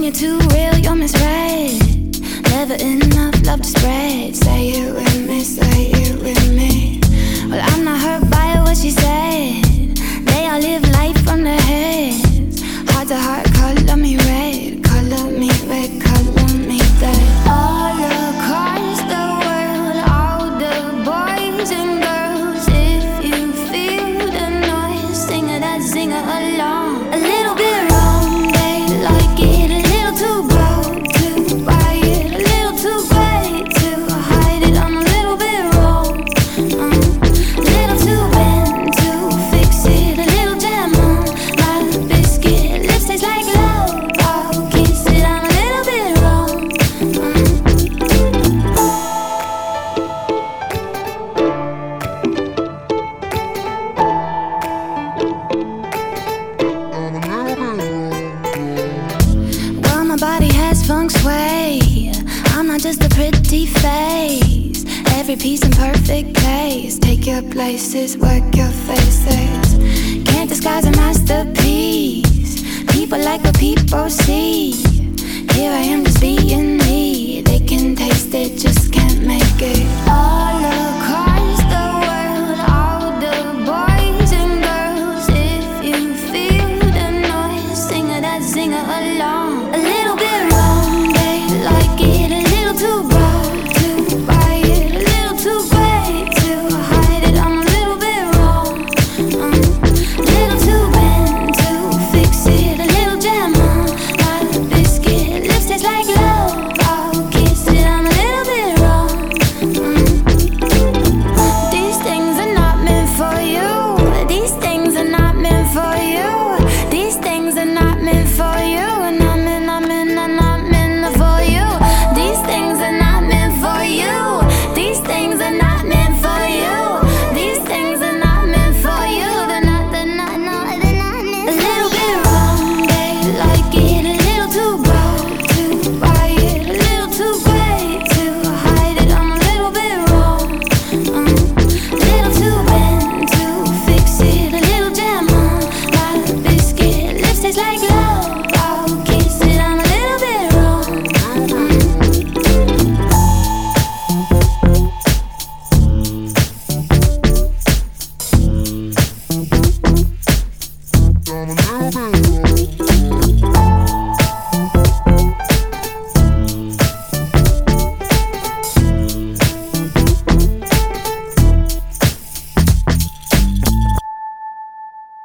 you're too real, you're misread. Never enough love to spread. Say it with me, say it with me. Well, I'm not hurt by what she said. They all live life from their heads. Heart to heart, color me red. Color me red, color me red. All across the world, all the boys and girls, if you feel the noise, sing it out, sing it along. A little bit wrong, they like it. A little too broke to buy it. A little too great to hide it. I'm a little bit wrong, a little too bent to fix it. A little jam on my biscuit. Lips taste like love, I'll kiss it. I'm a little bit wrong. Well, my body has feng shui. I'm not just a pretty face. Every piece in perfect place. Take your places, work your faces. Can't disguise a masterpiece. People like what people see.